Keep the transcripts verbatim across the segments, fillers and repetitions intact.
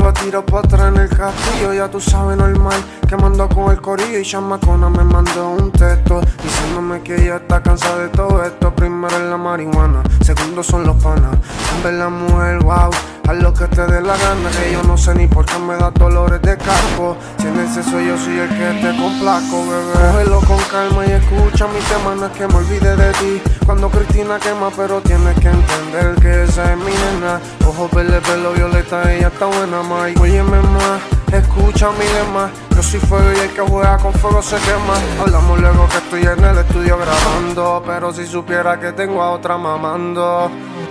estaba tirado para atrás en el castillo, ya tú sabes, normal, quemando con el corillo. Y chamacona me mandó un texto diciéndome que ella está cansada de todo esto. Primero es la marihuana, segundo son los panas. En ver la mujer, wow, haz lo que te dé la gana, que yo no sé ni por qué me da dolores de carpo. Si en el sexo yo soy el que te complaco, bebé. Cógelo con calma y escucha mi tema, no es que me olvide de ti. Cuando Cristina quema, pero tienes que entender que esa es mi nena. Ojos verde, pelo violeta, ella está buena, ma. Y óyeme más, escucha mi lema. Yo soy fuego y el que juega con fuego se quema. Hablamos luego que estoy en el estudio grabando, pero si supiera que tengo a otra mamando.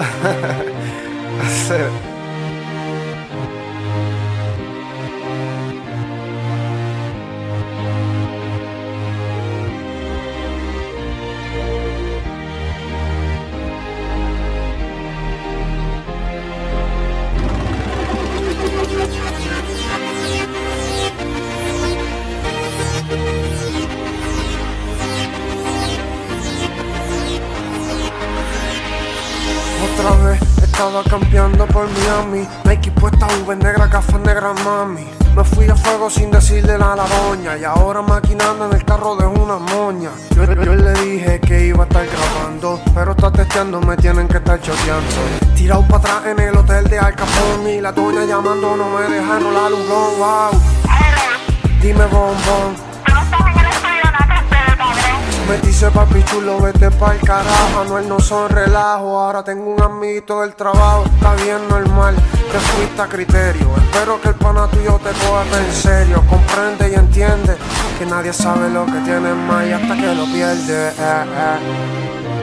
Otra vez estaba campeando por Miami, Nike puesta, V negra, gafas negras, mami. Me fui a fuego sin decirle nada a la doña, y ahora maquinando en el carro de una moña. Yo, yo le dije que iba a estar grabando, pero está testeando, me tienen que estar choteando. Tirado para atrás en el hotel de Al Capone, y la doña llamando no me deja enrolar un blon, wow. Dime bombón, me dice papi chulo, vete pa'l carajo. Anuel no son relajo, ahora tengo un amiguito del trabajo. Está bien normal, te fuiste a criterio. Espero que el pana tuyo te coja en serio. Comprende y entiende que nadie sabe lo que tiene más y hasta que lo pierde, eh, eh.